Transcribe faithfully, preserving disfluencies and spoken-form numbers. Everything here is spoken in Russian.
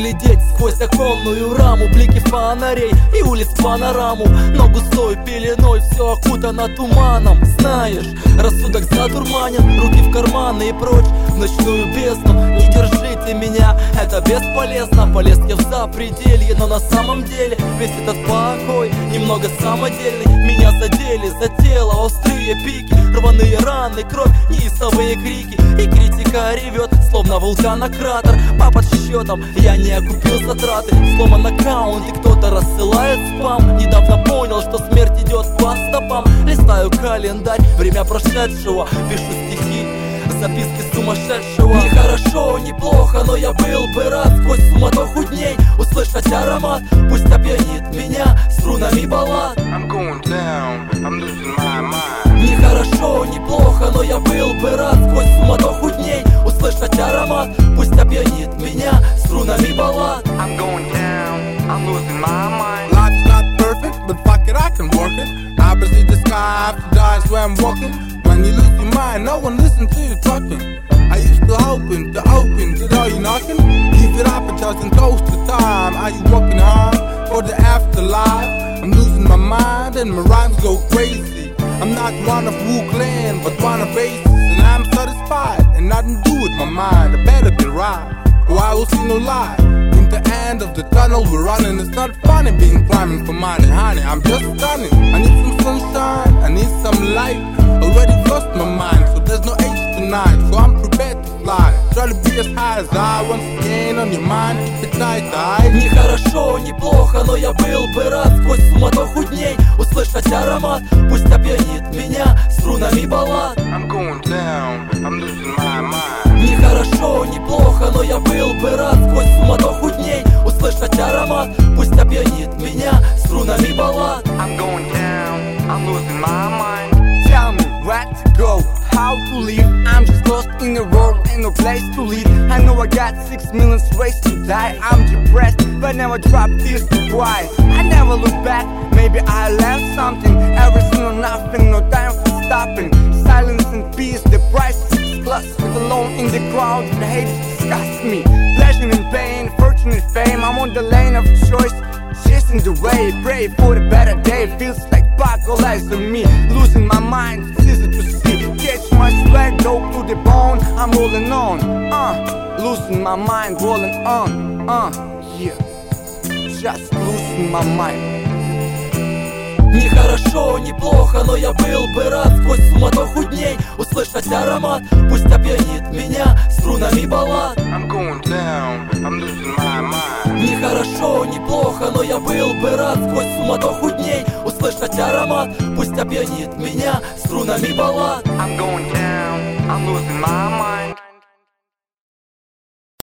разглядеть сквозь оконную раму блики фонарей и улиц панораму, но густой пеленой все окутано туманом. Знаешь, рассудок задурманен, руки в карманы и прочь в ночную бездну. Не держите меня, это бесполезно. Полез я в запределье, но на самом деле весь этот покой немного самодельный. Меня задели за тело острые пики, рваные раны, кровь, неистовые крики. И критика ревет, словно вулкана кратер. По подсчетам я не окупил затраты. Сломан аккаунт и кто-то рассылает спам. Недавно понял, что смерть идет по стопам. Листаю календарь, время прошедшего, пишу стихи, записки сумасшедшего. Не хорошо, не плохо, но я был бы рад сквозь суматоху дней услышать аромат, пусть опьянит меня струнами баллад. I'm going down, I'm losing my mind. Не хорошо, не плохо, но я был бы рад сквозь суматоху дней услышать аромат, пусть опьянит меня струнами баллад. I'm going down, I'm losing my mind. Life's not perfect, but fuck it, I can work it. I see the sky after dark where I'm walking. When you lose your mind, no one listens to you talking. I used to hoping to open the door you knocking. Give it up and just and close to time. Are you working hard for the afterlife? I'm losing my mind and my rhymes go crazy. I'm not one of Wu Clan, but one of Aces. And I'm satisfied and nothing to do with my mind. I better be right, or I will see no light. In the end of the tunnel we're running. It's not funny being climbing for money, honey. I'm just stunning. I need some sunshine, I need some light. Already lost my mind, so there's no age tonight. So I'm prepared to fly. Try to be as high as I once again on your mind. Keep it tight, tight. Не хорошо, не плохо, но я был бы рад сквозь суматоху дней услышать аромат, пусть опьянит меня струнами баллад. I'm going down, I'm losing my mind. Не хорошо, не плохо, но я был бы рад сквозь суматоху дней услышать аромат, пусть опьянит меня струнами баллад. I'm going down, I'm losing my mind. Tell me where to go, how to live. I'm just lost in the world, ain't no place to live. I know I got six million ways to die. I'm depressed, but never drop this to cry. I never look back, maybe I learned something. Everything or nothing, no time for stopping. Silence and peace, the price is plus. With alone in the crowd, the hate disgusts me. Pleasure and pain, fortune and fame. I'm on the lane of choice, chasing the way. Pray for a better day, feels like buckle eyes on me. Losing my mind, it's easy to see. Catch my swag, go to the bone. I'm rolling on, uh losing my mind, rolling on, uh yeah. Just losing my mind. Не хорошо, не плохо, но я был бы рад сквозь суматоху дней услышать аромат, пусть опьянит меня струнами баллад. I'm going down, I'm losing my mind. Не хорошо, не плохо, но я был бы рад сквозь суматоху дней услышать аромат, пусть опьянит меня струнами баллад. I'm going down, I'm losing my mind.